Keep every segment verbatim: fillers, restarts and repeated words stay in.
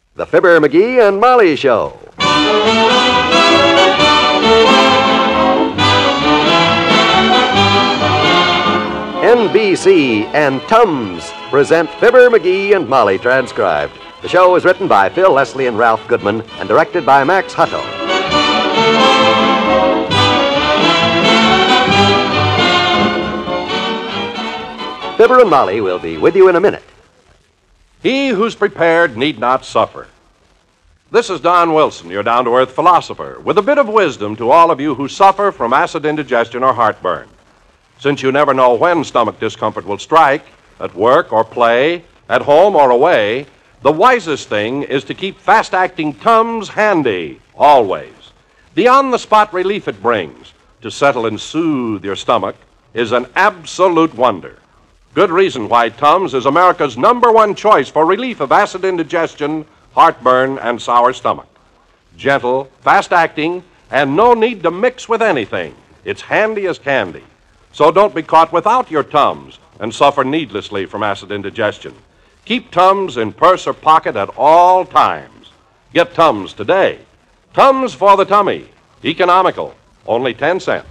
The Fibber, McGee, and Molly Show. N B C and Tums present Fibber, McGee, and Molly transcribed. The show is written by Phil Leslie and Ralph Goodman and directed by Max Hutto. Fibber and Molly will be with you in a minute. He who's prepared need not suffer. This is Don Wilson, your down-to-earth philosopher, with a bit of wisdom to all of you who suffer from acid indigestion or heartburn. Since you never know when stomach discomfort will strike, at work or play, at home or away, the wisest thing is to keep fast-acting Tums handy, always. The on-the-spot relief it brings to settle and soothe your stomach is an absolute wonder. Good reason why Tums is America's number one choice for relief of acid indigestion, heartburn, and sour stomach. Gentle, fast-acting, and no need to mix with anything. It's handy as candy. So don't be caught without your Tums and suffer needlessly from acid indigestion. Keep Tums in purse or pocket at all times. Get Tums today. Tums for the tummy. Economical. Only ten cents.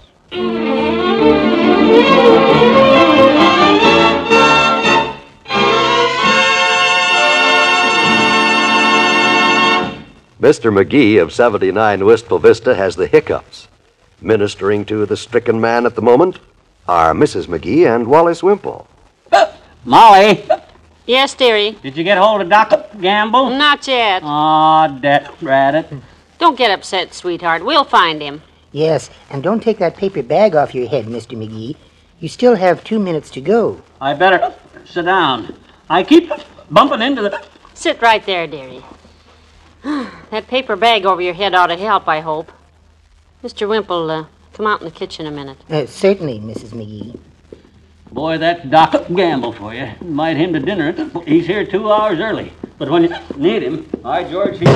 Mister McGee of seventy-nine Wistful Vista has the hiccups. Ministering to the stricken man at the moment are Missus McGee and Wallace Wimple. Molly, Yes, dearie. did you get hold of Doctor Gamble? Not yet. Aw, dat rat. Don't get upset, sweetheart. We'll find him. Yes, and don't take that paper bag off your head, Mister McGee. You still have two minutes to go. I better sit down. I keep bumping into the... Sit right there, dearie. That paper bag over your head ought to help, I hope. Mister Wimple, uh, come out in the kitchen a minute. Uh, certainly, Missus McGee. Boy, that's Doctor Gamble for you. Invite him to dinner. He's here two hours early. But when you need him, hi, George, he's...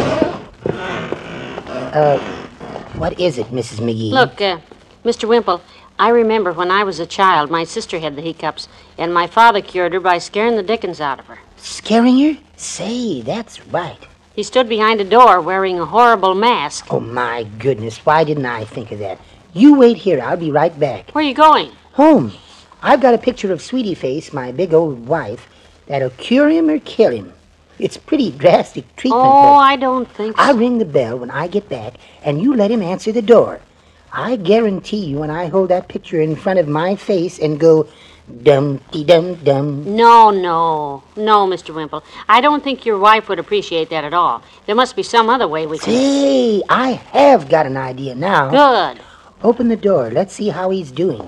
Uh, what is it, Missus McGee? Look, uh, Mister Wimple, I remember when I was a child, my sister had the hiccups, and my father cured her by scaring the dickens out of her. Scaring her? Say, that's right. He stood behind a door wearing a horrible mask. Oh, my goodness, why didn't I think of that? You wait here, I'll be right back. Where are you going? Home. I've got a picture of Sweetie Face, my big old wife, that'll cure him or kill him. It's pretty drastic treatment, Oh, but I don't think so. I'll ring the bell when I get back, and you let him answer the door. I guarantee you when I hold that picture in front of my face and go dum-dee-dum-dum. No, no. No, Mister Wimple. I don't think your wife would appreciate that at all. There must be some other way we can... Say, I have got an idea now. Good. Open the door. Let's see how he's doing.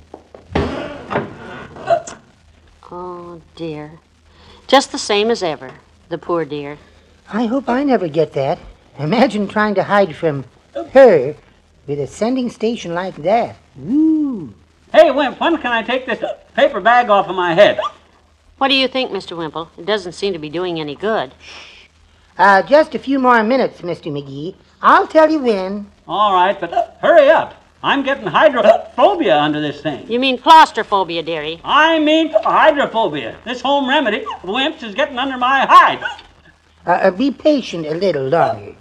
Oh, dear. Just the same as ever. The poor dear. I hope I never get that. Imagine trying to hide from her with a sending station like that. Woo. Hey, Wimp, when can I take this paper bag off of my head? What do you think, Mister Wimple? It doesn't seem to be doing any good. Uh, just a few more minutes, Mister McGee. I'll tell you when. All right, but hurry up. I'm getting hydrophobia under this thing. You mean claustrophobia, dearie. I mean hydrophobia. This home remedy of Wimp's is getting under my hide. Uh, uh, be patient a little longer.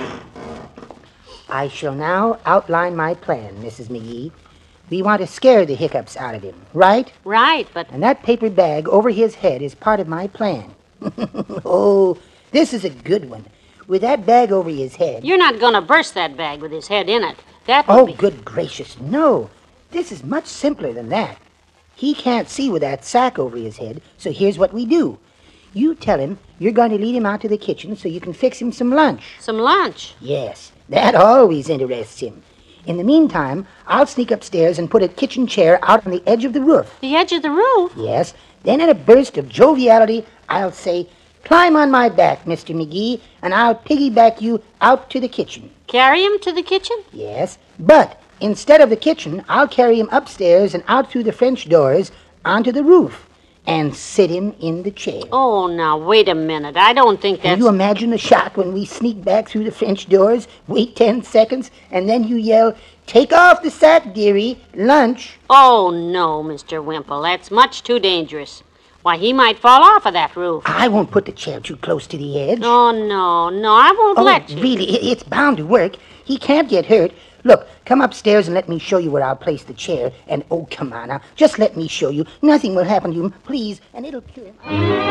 I shall now outline my plan, Missus McGee. We want to scare the hiccups out of him, right? Right, but... And that paper bag over his head is part of my plan. Oh, this is a good one. With that bag over his head... You're not going to burst that bag with his head in it. That would Oh, be... good gracious, no. This is much simpler than that. He can't see with that sack over his head, so here's what we do. You tell him you're going to lead him out to the kitchen so you can fix him some lunch. Some lunch? Yes, that always interests him. In the meantime, I'll sneak upstairs and put a kitchen chair out on the edge of the roof. The edge of the roof? Yes, then in a burst of joviality, I'll say, climb on my back, Mister McGee, and I'll piggyback you out to the kitchen. Carry him to the kitchen? Yes, but instead of the kitchen, I'll carry him upstairs and out through the French doors onto the roof and sit him in the chair. Oh, now, wait a minute. I don't think that's... Can you imagine the shock when we sneak back through the French doors, wait ten seconds, and then you yell, take off the sack, dearie, lunch? Oh, no, Mister Wimple. That's much too dangerous. Why, he might fall off of that roof. I won't put the chair too close to the edge. Oh, no, no, I won't Oh, let you. really, i- it's bound to work. He can't get hurt. Look, come upstairs and let me show you where I'll place the chair. And, oh, come on now, just let me show you. Nothing will happen to him, please, and it'll cure him.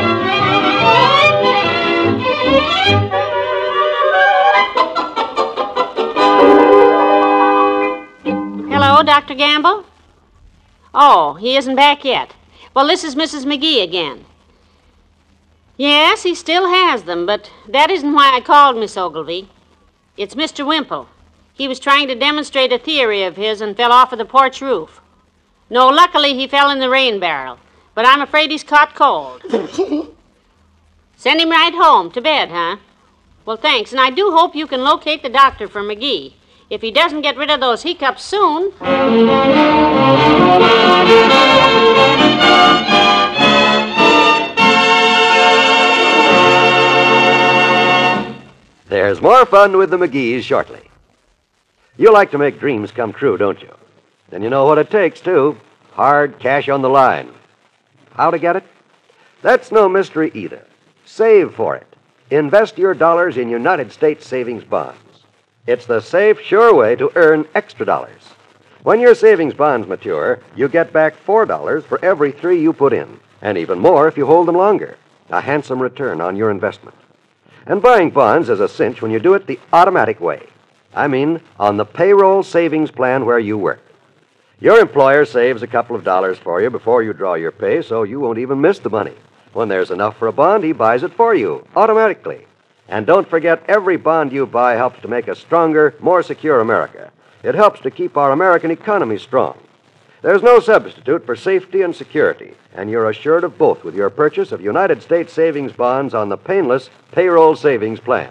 Hello, Doctor Gamble? Oh, he isn't back yet. Well, this is Missus McGee again. Yes, he still has them, but that isn't why I called, Miss Ogilvy. It's Mister Wimple. He was trying to demonstrate a theory of his and fell off of the porch roof. No, luckily he fell in the rain barrel, but I'm afraid he's caught cold. Send him right home, to bed, huh? Well, thanks, and I do hope you can locate the doctor for McGee. If he doesn't get rid of those hiccups soon... There's more fun with the McGees shortly. You like to make dreams come true, don't you? Then you know what it takes, too. Hard cash on the line. How to get it? That's no mystery either. Save for it. Invest your dollars in United States savings bonds. It's the safe, sure way to earn extra dollars. When your savings bonds mature, you get back four dollars for every three you put in, and even more if you hold them longer. A handsome return on your investment. And buying bonds is a cinch when you do it the automatic way. I mean, on the payroll savings plan where you work. Your employer saves a couple of dollars for you before you draw your pay, so you won't even miss the money. When there's enough for a bond, he buys it for you, automatically. And don't forget, every bond you buy helps to make a stronger, more secure America. It helps to keep our American economy strong. There's no substitute for safety and security, and you're assured of both with your purchase of United States savings bonds on the painless payroll savings plan.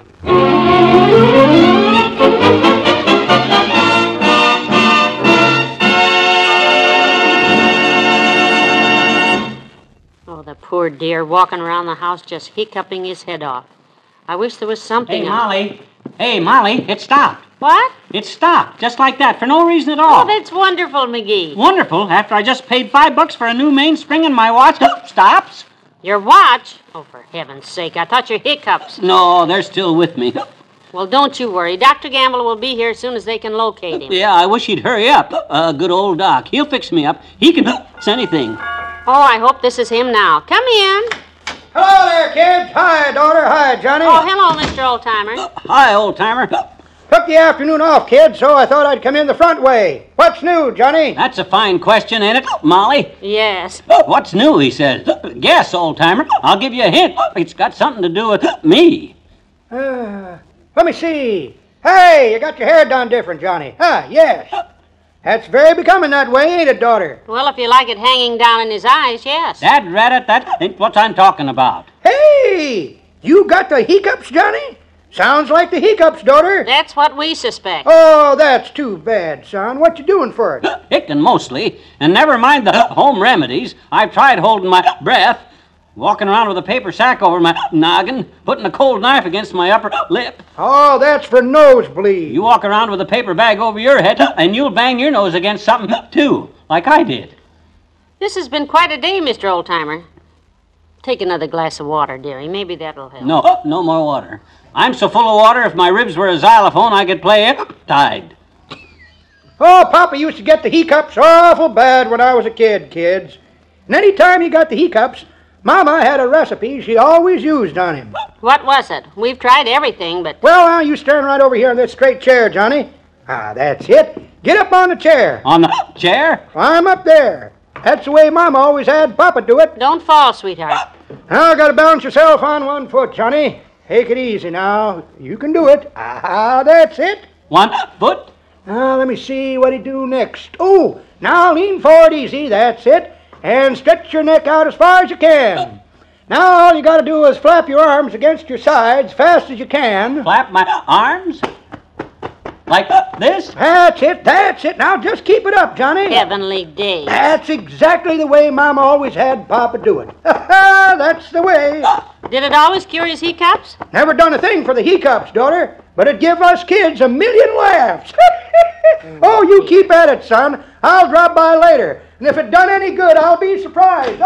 Oh, the poor dear walking around the house just hiccuping his head off. I wish there was something... Hey, else. Molly. Hey, Molly, it stopped. What? It stopped, just like that, for no reason at all. Oh, that's wonderful, McGee. Wonderful. After I just paid five bucks for a new mainspring and my watch stops. Your watch? Oh, for heaven's sake, I thought your hiccups. No, they're still with me. Well, don't you worry. Doctor Gamble will be here as soon as they can locate him. Yeah, I wish he'd hurry up. Uh, good old Doc. He'll fix me up. He can fix anything. Oh, I hope this is him now. Come in. Hello there, kids. Hi, daughter. Hi, Johnny. Oh, hello, Mister Oldtimer. Hi, old-timer. Took the afternoon off, kids, so I thought I'd come in the front way. What's new, Johnny? That's a fine question, ain't it, Molly? Yes. What's new, he says. Guess, old-timer. I'll give you a hint. It's got something to do with me. Uh, let me see. Hey, you got your hair done different, Johnny. Huh, yes. That's very becoming that way, ain't it, daughter? Well, if you like it hanging down in his eyes, yes. Dad, rat it, that ain't what I'm talking about. Hey, you got the hiccups, Johnny? Sounds like the hiccups, daughter. That's what we suspect. Oh, that's too bad, son. What you doing for it? Hickin' mostly. And never mind the home remedies. I've tried holding my breath, walking around with a paper sack over my noggin, putting a cold knife against my upper lip. Oh, that's for nosebleed. You walk around with a paper bag over your head, and you'll bang your nose against something, too, like I did. This has been quite a day, Mister Oldtimer. Take another glass of water, dearie. Maybe that'll help. No, no more water. I'm so full of water, if my ribs were a xylophone, I could play it tied. Oh, Papa used to get the hiccups awful bad when I was a kid, kids. And any time he got the hiccups, Mama had a recipe she always used on him. What was it? We've tried everything, but... Well, now, you stand right over here in this straight chair, Johnny. Ah, that's it. Get up on the chair. On the chair? Climb up there. That's the way Mama always had Papa do it. Don't fall, sweetheart. Now, gotta balance yourself on one foot, Johnny. Take it easy now. You can do it. Ah, that's it. One foot? Now, let me see what he do next. Oh, now lean forward easy. That's it. And stretch your neck out as far as you can. Now, all you gotta do is flap your arms against your sides fast as you can. Flap my arms? Like this? That's it. That's it. Now, just keep it up, Johnny. Heavenly days. That's exactly the way Mama always had Papa do it. That's the way. Did it always cure his hiccups? Never done a thing for the hiccups, daughter, but it'd give us kids a million laughs. Oh, you keep at it, son. I'll drop by later. And if it done any good, I'll be surprised. Oh,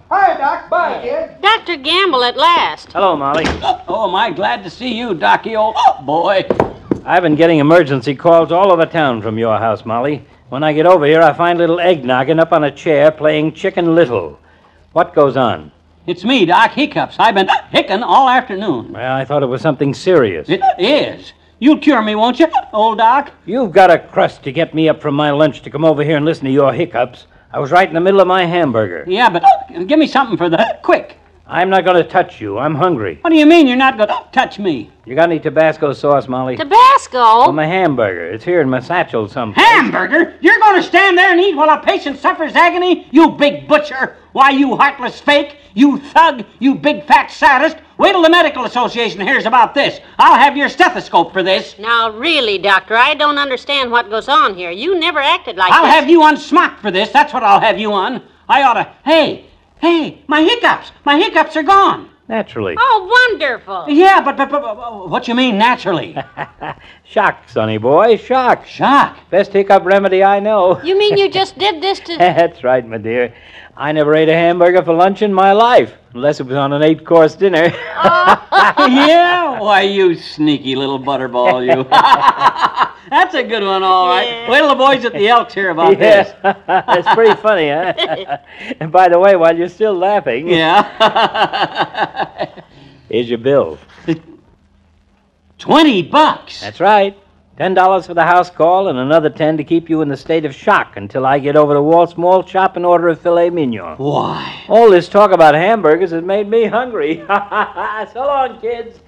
Hi, Doc. Bye, kid. Doctor Gamble at last. Hello, Molly. Oh, am I glad to see you, Docky, old boy. I've been getting emergency calls all over town from your house, Molly. When I get over here, I find little Egg Noggin up on a chair playing Chicken Little. What goes on? It's me, Doc Hiccups. I've been hicking all afternoon. Well, I thought it was something serious. It is. You'll cure me, won't you, old Doc? You've got a crust to get me up from my lunch to come over here and listen to your hiccups. I was right in the middle of my hamburger. Yeah, but give me something for the quick. I'm not going to touch you. I'm hungry. What do you mean you're not going to touch me? You got any Tabasco sauce, Molly? Tabasco? For my hamburger. It's here in my satchel someplace. Hamburger? You're going to stand there and eat while a patient suffers agony? You big butcher! Why, you heartless fake! You thug! You big fat sadist! Wait till the Medical Association hears about this. I'll have your stethoscope for this. Now, really, Doctor, I don't understand what goes on here. You never acted like I'll this. have you unsmocked for this. That's what I'll have you on. I ought to... Hey, hey, my hiccups! My hiccups are gone. Naturally. Oh, wonderful. Yeah, but, but, but, but what you mean naturally? Shock, sonny boy, shock. Shock. Best hiccup remedy I know. You mean you just did this to... That's right, my dear. I never ate a hamburger for lunch in my life, unless it was on an eight-course dinner. Yeah? Why, you sneaky little butterball, you. That's a good one, all right. Yeah. Wait till the boys at the Elks hear about this. That's pretty funny, huh? And by the way, while you're still laughing... Yeah. Here's your bill. Twenty bucks. That's right. Ten dollars for the house call and another ten to keep you in the state of shock until I get over to Walt's Mall Shop and order a filet mignon. Why? All this talk about hamburgers has made me hungry. So long, kids.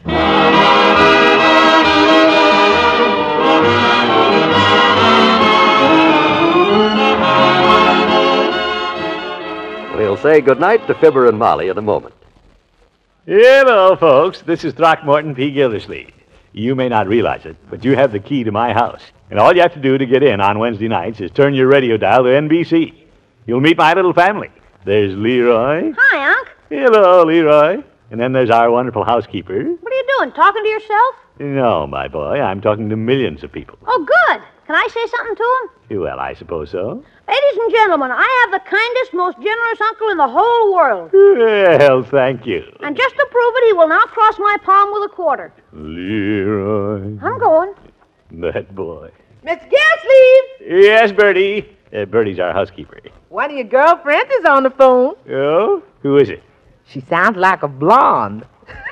We'll say goodnight to Fibber and Molly in a moment. Hello, folks. This is Throckmorton P. Gildersleeve. You may not realize it, but you have the key to my house. And all you have to do to get in on Wednesday nights is turn your radio dial to N B C. You'll meet my little family. There's Leroy. Hi, Unc. Hello, Leroy. And then there's our wonderful housekeeper. What are you doing, talking to yourself? No, my boy, I'm talking to millions of people. Oh, good. Can I say something to him? Well, I suppose so. Ladies and gentlemen, I have the kindest, most generous uncle in the whole world. Well, thank you. And just to prove it, he will now cross my palm with a quarter. Leroy. I'm going. That boy. Miss Gildersleeve! Yes, Bertie. Uh, Bertie's our housekeeper. One of your girlfriends is on the phone. Oh? Who is it? She sounds like a blonde.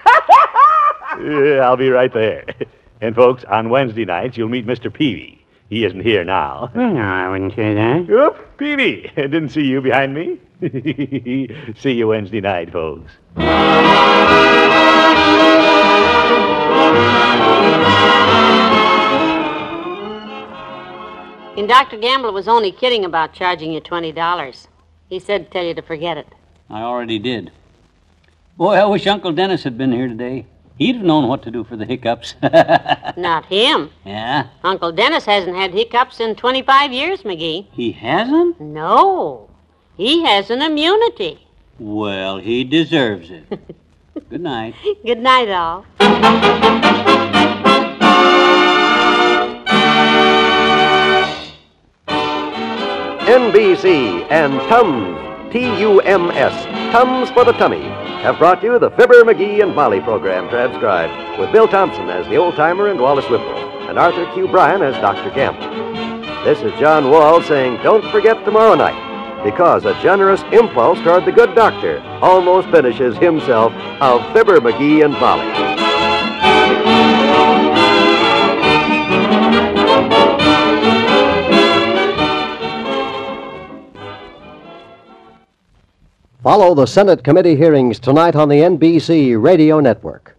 Uh, I'll be right there. And, folks, on Wednesday nights, you'll meet Mister Peavy. He isn't here now. Well, no, I wouldn't say that. Oop, Peavy. Didn't see you behind me. See you Wednesday night, folks. And Doctor Gamble was only kidding about charging you twenty dollars. He said to tell you to forget it. I already did. Boy, I wish Uncle Dennis had been here today. He'd have known what to do for the hiccups. Not him. Yeah? Uncle Dennis hasn't had hiccups in twenty-five years, McGee. He hasn't? No. He has an immunity. Well, he deserves it. Good night. Good night, all. N B C and Tums, T U M S, Tums for the Tummy, have brought you the Fibber, McGee, and Molly program transcribed with Bill Thompson as the old-timer and Wallace Whipple, and Arthur Q. Bryan as Doctor Gamble. This is John Wall saying don't forget tomorrow night, because a generous impulse toward the good doctor almost finishes himself of Fibber, McGee, and Molly. Follow the Senate committee hearings tonight on the N B C Radio Network.